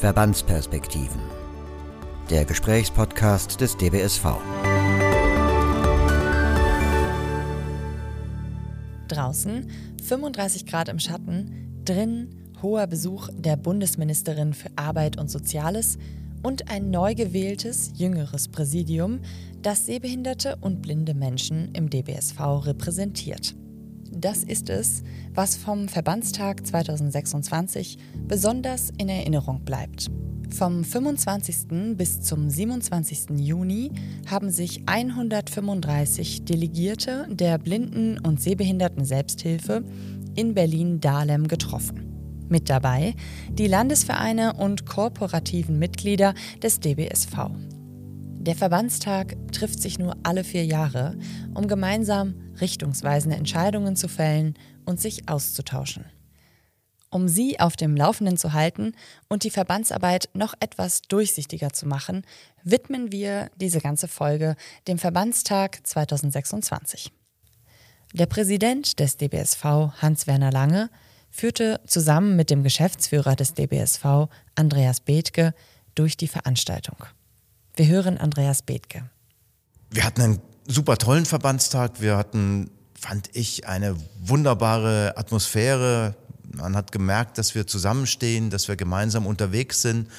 Verbandsperspektiven. Der Gesprächspodcast des DBSV. Draußen 35 Grad im Schatten, drin hoher Besuch der Bundesministerin für Arbeit und Soziales und ein neu gewähltes, jüngeres Präsidium, das sehbehinderte und blinde Menschen im DBSV repräsentiert. Das ist es, was vom Verbandstag 2026 besonders in Erinnerung bleibt. Vom 25. bis zum 27. Juni haben sich 135 Delegierte der Blinden- und Sehbehinderten-Selbsthilfe in Berlin-Dahlem getroffen. Mit dabei die Landesvereine und korporativen Mitglieder des DBSV. Der Verbandstag trifft sich nur alle 4 Jahre, um gemeinsam richtungsweisende Entscheidungen zu fällen und sich auszutauschen. Um Sie auf dem Laufenden zu halten und die Verbandsarbeit noch etwas durchsichtiger zu machen, widmen wir diese ganze Folge dem Verbandstag 2026. Der Präsident des DBSV, Hans-Werner Lange, führte zusammen mit dem Geschäftsführer des DBSV, Andreas Bethke, durch die Veranstaltung. Wir hören Andreas Bethke. Wir hatten einen super tollen Verbandstag. Wir hatten, fand ich, eine wunderbare Atmosphäre. Man hat gemerkt, dass wir zusammenstehen, dass wir gemeinsam unterwegs sind.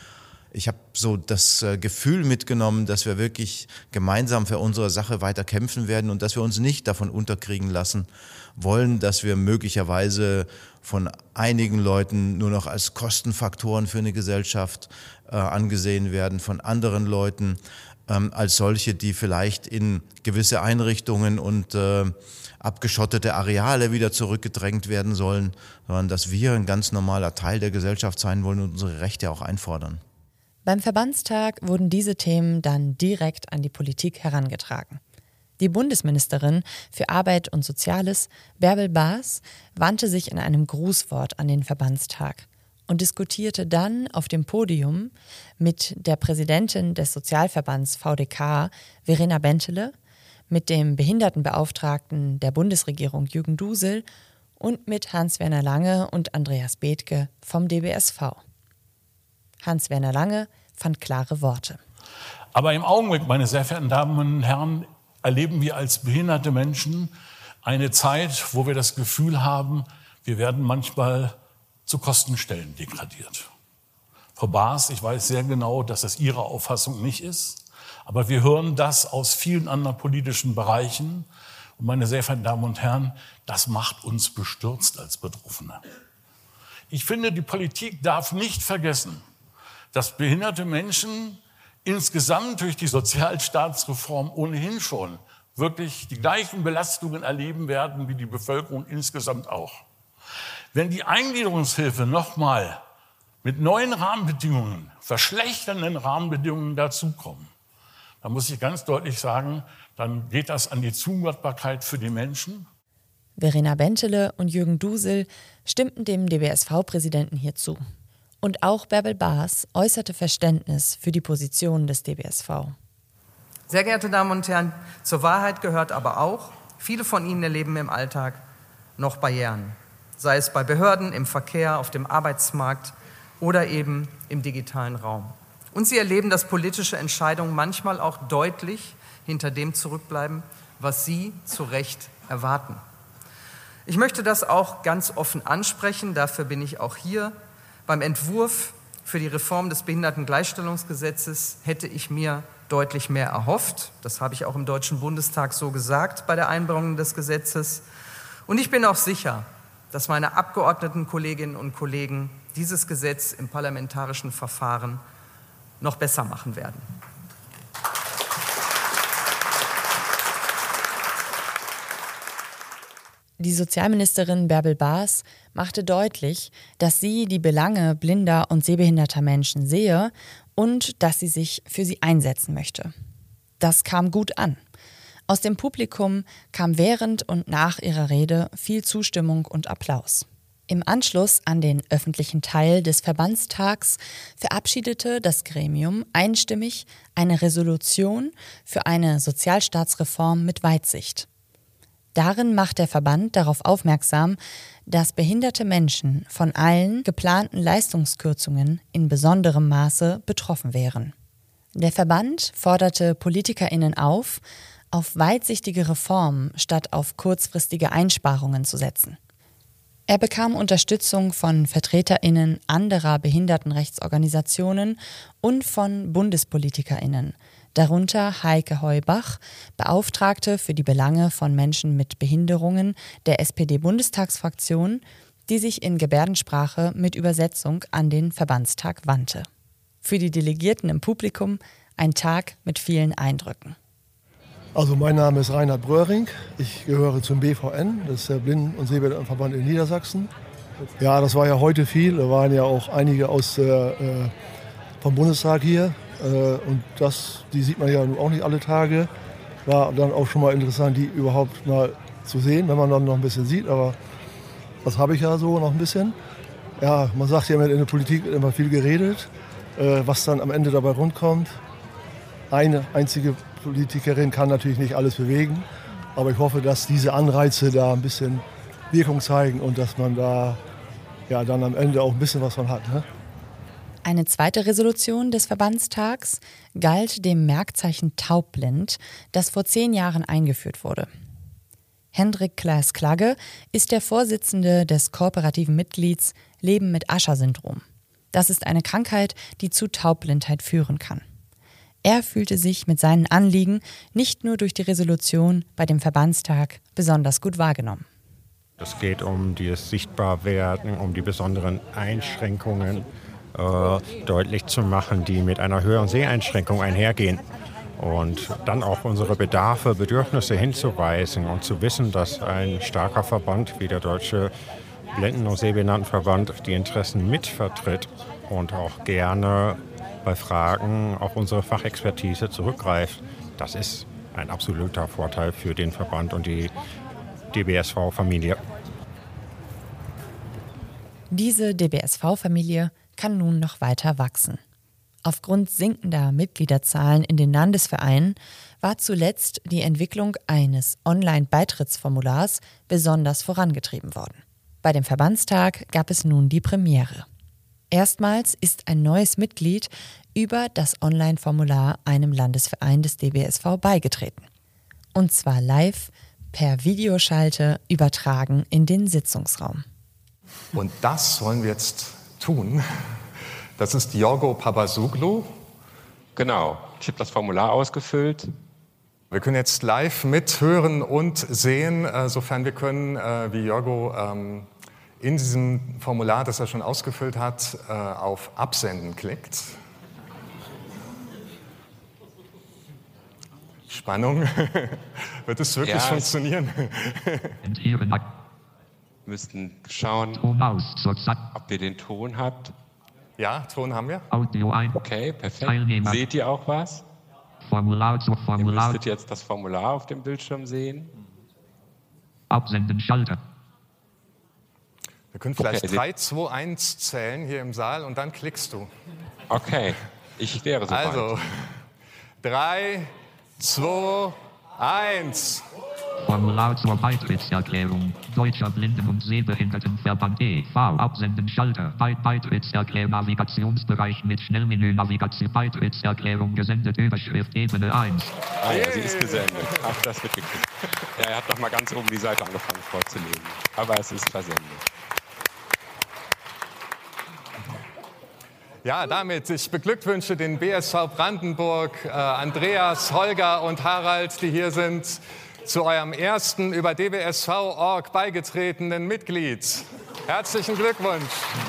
Ich habe so das Gefühl mitgenommen, dass wir wirklich gemeinsam für unsere Sache weiter kämpfen werden und dass wir uns nicht davon unterkriegen lassen wollen, dass wir möglicherweise von einigen Leuten nur noch als Kostenfaktoren für eine Gesellschaft angesehen werden, von anderen Leuten als solche, die vielleicht in gewisse Einrichtungen und abgeschottete Areale wieder zurückgedrängt werden sollen, sondern dass wir ein ganz normaler Teil der Gesellschaft sein wollen und unsere Rechte auch einfordern. Beim Verbandstag wurden diese Themen dann direkt an die Politik herangetragen. Die Bundesministerin für Arbeit und Soziales, Bärbel Baas, wandte sich in einem Grußwort an den Verbandstag und diskutierte dann auf dem Podium mit der Präsidentin des Sozialverbands VDK, Verena Bentele, mit dem Behindertenbeauftragten der Bundesregierung Jürgen Dusel und mit Hans-Werner Lange und Andreas Bethke vom DBSV. Hans-Werner Lange fand klare Worte. Aber im Augenblick, meine sehr verehrten Damen und Herren, erleben wir als behinderte Menschen eine Zeit, wo wir das Gefühl haben, wir werden manchmal zu Kostenstellen degradiert. Frau Baas, ich weiß sehr genau, dass das Ihre Auffassung nicht ist, aber wir hören das aus vielen anderen politischen Bereichen. Und meine sehr verehrten Damen und Herren, das macht uns bestürzt als Betroffene. Ich finde, die Politik darf nicht vergessen, dass behinderte Menschen insgesamt durch die Sozialstaatsreform ohnehin schon wirklich die gleichen Belastungen erleben werden wie die Bevölkerung insgesamt auch. Wenn die Eingliederungshilfe nochmal mit neuen Rahmenbedingungen, verschlechternden Rahmenbedingungen dazukommen, dann muss ich ganz deutlich sagen, dann geht das an die Zumutbarkeit für die Menschen. Verena Bentele und Jürgen Dusel stimmten dem DBSV-Präsidenten hier zu. Und auch Bärbel Baas äußerte Verständnis für die Position des DBSV. Sehr geehrte Damen und Herren, zur Wahrheit gehört aber auch, viele von Ihnen erleben im Alltag noch Barrieren. Sei es bei Behörden, im Verkehr, auf dem Arbeitsmarkt oder eben im digitalen Raum. Und Sie erleben, dass politische Entscheidungen manchmal auch deutlich hinter dem zurückbleiben, was Sie zu Recht erwarten. Ich möchte das auch ganz offen ansprechen, dafür bin ich auch hier. Beim Entwurf für die Reform des Behindertengleichstellungsgesetzes hätte ich mir deutlich mehr erhofft. Das habe ich auch im Deutschen Bundestag so gesagt bei der Einbringung des Gesetzes. Und ich bin auch sicher, dass meine Abgeordnetenkolleginnen und Kollegen dieses Gesetz im parlamentarischen Verfahren noch besser machen werden. Die Sozialministerin Bärbel Baas machte deutlich, dass sie die Belange blinder und sehbehinderter Menschen sehe und dass sie sich für sie einsetzen möchte. Das kam gut an. Aus dem Publikum kam während und nach ihrer Rede viel Zustimmung und Applaus. Im Anschluss an den öffentlichen Teil des Verbandstags verabschiedete das Gremium einstimmig eine Resolution für eine Sozialstaatsreform mit Weitsicht. Darin macht der Verband darauf aufmerksam, dass behinderte Menschen von allen geplanten Leistungskürzungen in besonderem Maße betroffen wären. Der Verband forderte PolitikerInnen auf weitsichtige Reformen statt auf kurzfristige Einsparungen zu setzen. Er bekam Unterstützung von VertreterInnen anderer Behindertenrechtsorganisationen und von BundespolitikerInnen, darunter Heike Heubach, Beauftragte für die Belange von Menschen mit Behinderungen der SPD-Bundestagsfraktion, die sich in Gebärdensprache mit Übersetzung an den Verbandstag wandte. Für die Delegierten im Publikum ein Tag mit vielen Eindrücken. Also mein Name ist Reinhard Bröhring, ich gehöre zum BVN, das ist der Blinden- und Sehbehindertenverband in Niedersachsen. Ja, das war ja heute viel, da waren ja auch einige vom Bundestag hier und die sieht man ja nun auch nicht alle Tage. War dann auch schon mal interessant, die überhaupt mal zu sehen, wenn man dann noch ein bisschen sieht, aber das habe ich ja so noch ein bisschen. Ja, man sagt ja, in der Politik wird immer viel geredet, was dann am Ende dabei rumkommt. Eine einzige Politikerin kann natürlich nicht alles bewegen, aber ich hoffe, dass diese Anreize da ein bisschen Wirkung zeigen und dass man da ja dann am Ende auch ein bisschen was von hat. Ne? Eine zweite Resolution des Verbandstags galt dem Merkzeichen taubblind, das vor 10 Jahren eingeführt wurde. Hendrik Klaas-Klagge ist der Vorsitzende des kooperativen Mitglieds Leben mit Usher-Syndrom. Das ist eine Krankheit, die zu Taubblindheit führen kann. Er fühlte sich mit seinen Anliegen nicht nur durch die Resolution bei dem Verbandstag besonders gut wahrgenommen. Es geht um das Sichtbarwerden, um die besonderen Einschränkungen deutlich zu machen, die mit einer höheren Seheinschränkung einhergehen. Und dann auch unsere Bedarfe, Bedürfnisse hinzuweisen und zu wissen, dass ein starker Verband wie der Deutsche Blinden- und Sehbehindertenverband die Interessen mitvertritt und auch gerne bei Fragen auf unsere Fachexpertise zurückgreift. Das ist ein absoluter Vorteil für den Verband und die DBSV-Familie. Diese DBSV-Familie kann nun noch weiter wachsen. Aufgrund sinkender Mitgliederzahlen in den Landesvereinen war zuletzt die Entwicklung eines Online-Beitrittsformulars besonders vorangetrieben worden. Bei dem Verbandstag gab es nun die Premiere. Erstmals ist ein neues Mitglied über das Online-Formular einem Landesverein des DBSV beigetreten. Und zwar live per Videoschalte übertragen in den Sitzungsraum. Und das wollen wir jetzt tun. Das ist Jorgo Papazoglu. Genau, ich habe das Formular ausgefüllt. Wir können jetzt live mithören und sehen, sofern wir können, wie Jorgo in diesem Formular, das er schon ausgefüllt hat, auf Absenden klickt. Spannung. Wird es wirklich funktionieren? Wir müssten schauen, ob ihr den Ton habt. Ja, Ton haben wir. Audio ein. Okay, perfekt. Teilnehmer. Seht ihr auch was? Formular zu Ihr Formular. müsstet jetzt das Formular auf dem Bildschirm sehen. Absenden Schalter. Wir können vielleicht 3, 2, 1 zählen hier im Saal und dann klickst du. Okay, ich wäre soweit. Also, 3, 2, 1. Formular zur Beitrittserklärung. Deutscher Blinden- und Sehbehindertenverband e.V. Absenden Schalter. Beitrittserklärung Navigationsbereich mit Schnellmenü Navigation. Beitrittserklärung gesendet. Überschrift Ebene 1. Ah ja, sie ist gesendet. Ach, das wird gekriegt. Ja, er hat noch mal ganz oben die Seite angefangen vorzulesen. Aber es ist versendet. Ja, damit ich beglückwünsche den BSV Brandenburg, Andreas, Holger und Harald, die hier sind, zu eurem ersten über dbsv.org beigetretenen Mitglied. Herzlichen Glückwunsch.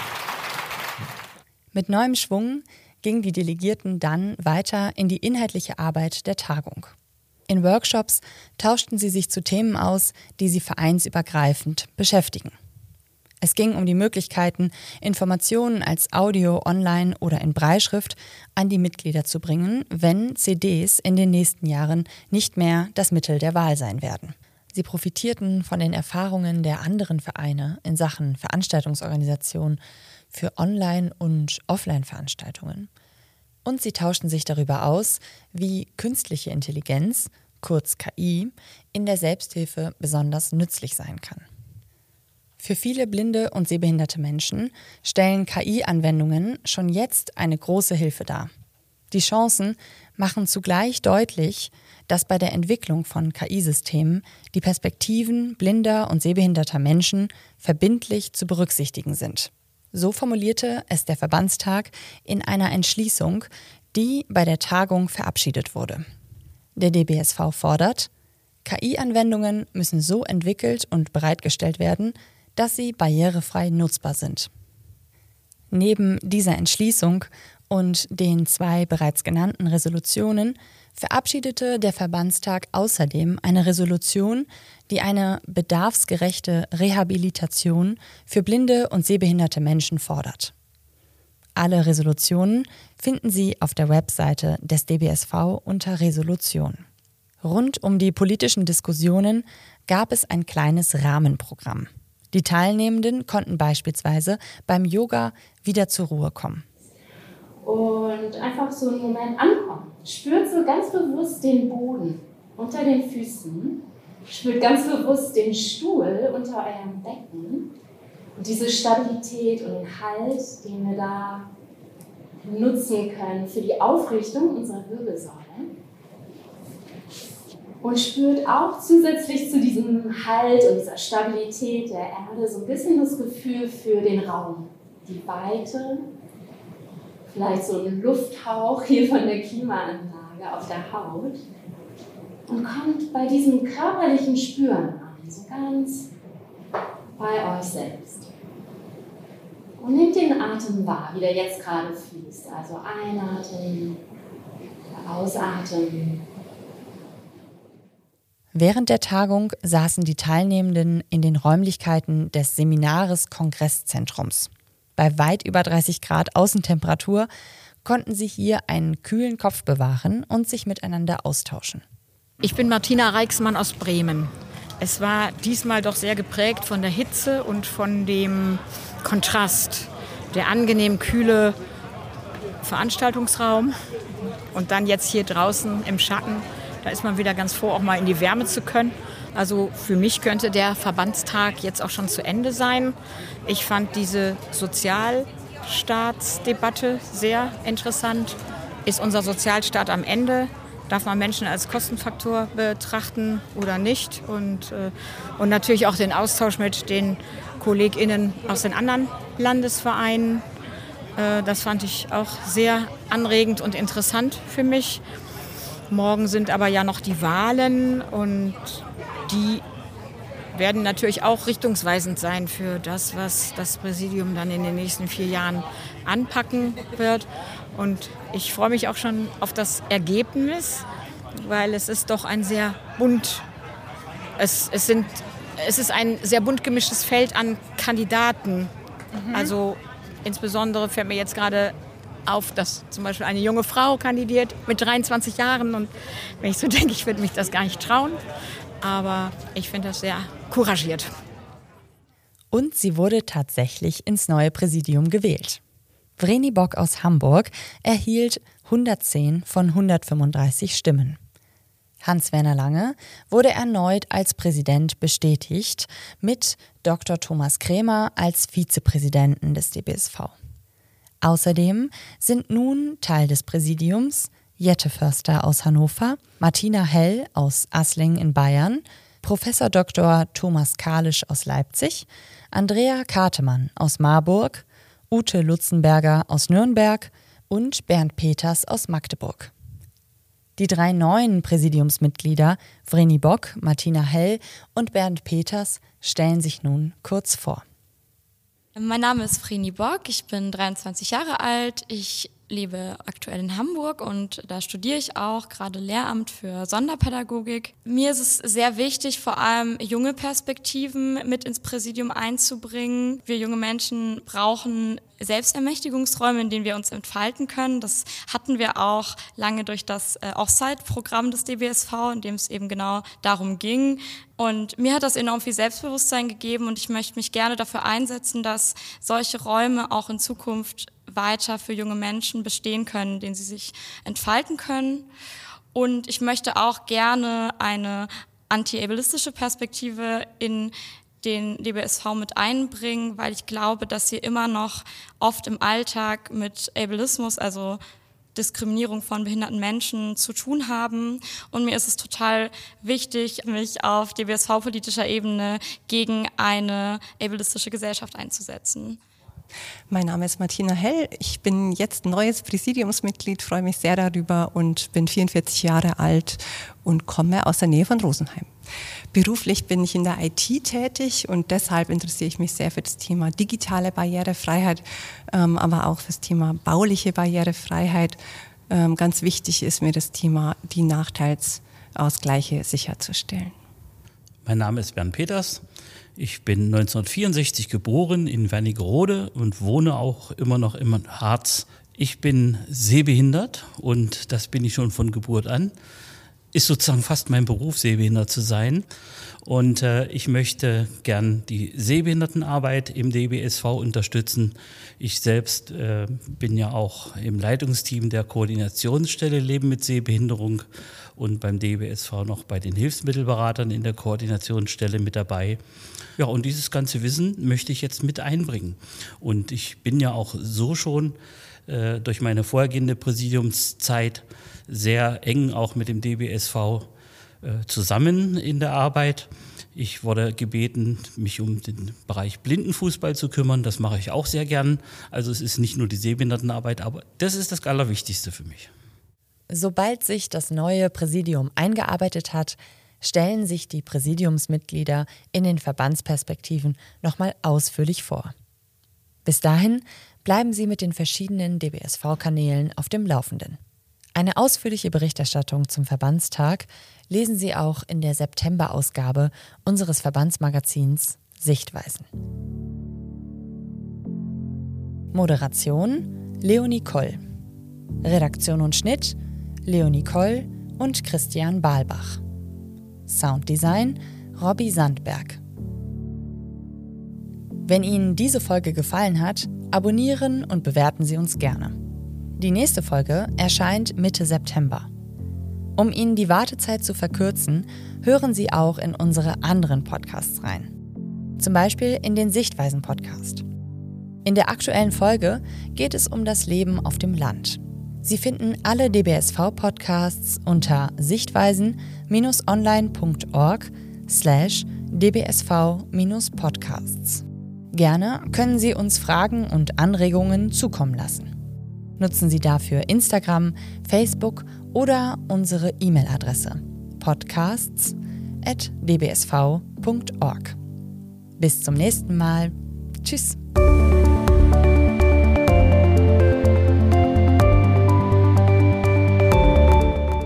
Mit neuem Schwung gingen die Delegierten dann weiter in die inhaltliche Arbeit der Tagung. In Workshops tauschten sie sich zu Themen aus, die sie vereinsübergreifend beschäftigen. Es ging um die Möglichkeiten, Informationen als Audio, online oder in Brailleschrift an die Mitglieder zu bringen, wenn CDs in den nächsten Jahren nicht mehr das Mittel der Wahl sein werden. Sie profitierten von den Erfahrungen der anderen Vereine in Sachen Veranstaltungsorganisation für Online- und Offline-Veranstaltungen. Und sie tauschten sich darüber aus, wie künstliche Intelligenz kurz KI, in der Selbsthilfe besonders nützlich sein kann. Für viele blinde und sehbehinderte Menschen stellen KI-Anwendungen schon jetzt eine große Hilfe dar. Die Chancen machen zugleich deutlich, dass bei der Entwicklung von KI-Systemen die Perspektiven blinder und sehbehinderter Menschen verbindlich zu berücksichtigen sind. So formulierte es der Verbandstag in einer Entschließung, die bei der Tagung verabschiedet wurde. Der DBSV fordert, KI-Anwendungen müssen so entwickelt und bereitgestellt werden, dass sie barrierefrei nutzbar sind. Neben dieser Entschließung und den 2 bereits genannten Resolutionen verabschiedete der Verbandstag außerdem eine Resolution, die eine bedarfsgerechte Rehabilitation für blinde und sehbehinderte Menschen fordert. Alle Resolutionen finden Sie auf der Webseite des DBSV unter Resolution. Rund um die politischen Diskussionen gab es ein kleines Rahmenprogramm. Die Teilnehmenden konnten beispielsweise beim Yoga wieder zur Ruhe kommen. Und einfach so einen Moment ankommen. Spürt so ganz bewusst den Boden unter den Füßen. Spürt ganz bewusst den Stuhl unter eurem Becken. Und diese Stabilität und den Halt, den wir da nutzen können für die Aufrichtung unserer Wirbelsäule. Und spürt auch zusätzlich zu diesem Halt und dieser Stabilität der Erde so ein bisschen das Gefühl für den Raum, die Weite, vielleicht so ein Lufthauch hier von der Klimaanlage auf der Haut und kommt bei diesem körperlichen Spüren an, so ganz bei euch selbst. Und nehmt den Atem wahr, wie der jetzt gerade fließt. Also einatmen, ausatmen. Während der Tagung saßen die Teilnehmenden in den Räumlichkeiten des Seminares-Kongresszentrums. Bei weit über 30 Grad Außentemperatur konnten sie hier einen kühlen Kopf bewahren und sich miteinander austauschen. Ich bin Martina Reixmann aus Bremen. Es war diesmal doch sehr geprägt von der Hitze und von dem Kontrast. Der angenehm kühle Veranstaltungsraum und dann jetzt hier draußen im Schatten. Da ist man wieder ganz froh, auch mal in die Wärme zu können. Also für mich könnte der Verbandstag jetzt auch schon zu Ende sein. Ich fand diese Sozialstaatsdebatte sehr interessant. Ist unser Sozialstaat am Ende? Darf man Menschen als Kostenfaktor betrachten oder nicht? Und natürlich auch den Austausch mit den KollegInnen aus den anderen Landesvereinen. Das fand ich auch sehr anregend und interessant für mich. Morgen sind aber ja noch die Wahlen und die werden natürlich auch richtungsweisend sein für das, was das Präsidium dann in den nächsten 4 Jahren anpacken wird. Und ich freue mich auch schon auf das Ergebnis, weil es ist doch ein sehr bunt, es ist ein sehr bunt gemischtes Feld an Kandidaten. Also insbesondere fällt mir jetzt gerade auf, dass zum Beispiel eine junge Frau kandidiert mit 23 Jahren. Und wenn ich so denke, ich würde mich das gar nicht trauen. Aber ich finde das sehr couragiert. Und sie wurde tatsächlich ins neue Präsidium gewählt. Vreni Bock aus Hamburg erhielt 110 von 135 Stimmen. Hans-Werner Lange wurde erneut als Präsident bestätigt, mit Dr. Thomas Krämer als Vizepräsidenten des DBSV. Außerdem sind nun Teil des Präsidiums Jette Förster aus Hannover, Martina Hell aus Asling in Bayern, Professor Dr. Thomas Kalisch aus Leipzig, Andrea Kartemann aus Marburg, Ute Lutzenberger aus Nürnberg und Bernd Peters aus Magdeburg. Die 3 neuen Präsidiumsmitglieder, Vreni Bock, Martina Hell und Bernd Peters, stellen sich nun kurz vor. Mein Name ist Vreni Bock, ich bin 23 Jahre alt, ich lebe aktuell in Hamburg und da studiere ich auch gerade Lehramt für Sonderpädagogik. Mir ist es sehr wichtig, vor allem junge Perspektiven mit ins Präsidium einzubringen. Wir junge Menschen brauchen Selbstermächtigungsräume, in denen wir uns entfalten können. Das hatten wir auch lange durch das Offsite-Programm des DBSV, in dem es eben genau darum ging. Und mir hat das enorm viel Selbstbewusstsein gegeben und ich möchte mich gerne dafür einsetzen, dass solche Räume auch in Zukunft weiter für junge Menschen bestehen können, in denen sie sich entfalten können. Und ich möchte auch gerne eine anti-ableistische Perspektive in den DBSV mit einbringen, weil ich glaube, dass wir immer noch oft im Alltag mit Ableismus, also Diskriminierung von behinderten Menschen, zu tun haben. Und mir ist es total wichtig, mich auf DBSV-politischer Ebene gegen eine ableistische Gesellschaft einzusetzen. Mein Name ist Martina Hell. Ich bin jetzt neues Präsidiumsmitglied, freue mich sehr darüber und bin 44 Jahre alt und komme aus der Nähe von Rosenheim. Beruflich bin ich in der IT tätig und deshalb interessiere ich mich sehr für das Thema digitale Barrierefreiheit, aber auch für das Thema bauliche Barrierefreiheit. Ganz wichtig ist mir das Thema, die Nachteilsausgleiche sicherzustellen. Mein Name ist Bernd Peters. Ich bin 1964 geboren in Wernigerode und wohne auch immer noch im Harz. Ich bin sehbehindert und das bin ich schon von Geburt an. Ist sozusagen fast mein Beruf, sehbehindert zu sein. Und ich möchte gern die Sehbehindertenarbeit im DBSV unterstützen. Ich selbst bin ja auch im Leitungsteam der Koordinationsstelle Leben mit Sehbehinderung und beim DBSV noch bei den Hilfsmittelberatern in der Koordinationsstelle mit dabei. Ja, und dieses ganze Wissen möchte ich jetzt mit einbringen. Und ich bin ja auch so schon durch meine vorhergehende Präsidiumszeit sehr eng auch mit dem DBSV zusammen in der Arbeit. Ich wurde gebeten, mich um den Bereich Blindenfußball zu kümmern. Das mache ich auch sehr gern. Also es ist nicht nur die Sehbehindertenarbeit, aber das ist das Allerwichtigste für mich. Sobald sich das neue Präsidium eingearbeitet hat, stellen sich die Präsidiumsmitglieder in den Verbandsperspektiven nochmal ausführlich vor. Bis dahin bleiben Sie mit den verschiedenen DBSV-Kanälen auf dem Laufenden. Eine ausführliche Berichterstattung zum Verbandstag lesen Sie auch in der September-Ausgabe unseres Verbandsmagazins Sichtweisen. Moderation Leonie Koll. Redaktion und Schnitt Leonie Koll und Christian Balbach. Sounddesign Robby Sandberg. Wenn Ihnen diese Folge gefallen hat, abonnieren und bewerten Sie uns gerne. Die nächste Folge erscheint Mitte September. Um Ihnen die Wartezeit zu verkürzen, hören Sie auch in unsere anderen Podcasts rein. Zum Beispiel in den Sichtweisen-Podcast. In der aktuellen Folge geht es um das Leben auf dem Land. Sie finden alle DBSV-Podcasts unter sichtweisen-online.org/dbsv-podcasts. Gerne können Sie uns Fragen und Anregungen zukommen lassen. Nutzen Sie dafür Instagram, Facebook oder unsere E-Mail-Adresse podcasts@dbsv.org. Bis zum nächsten Mal. Tschüss.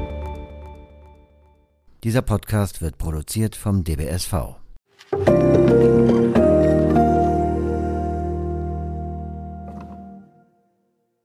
Dieser Podcast wird produziert vom DBSV.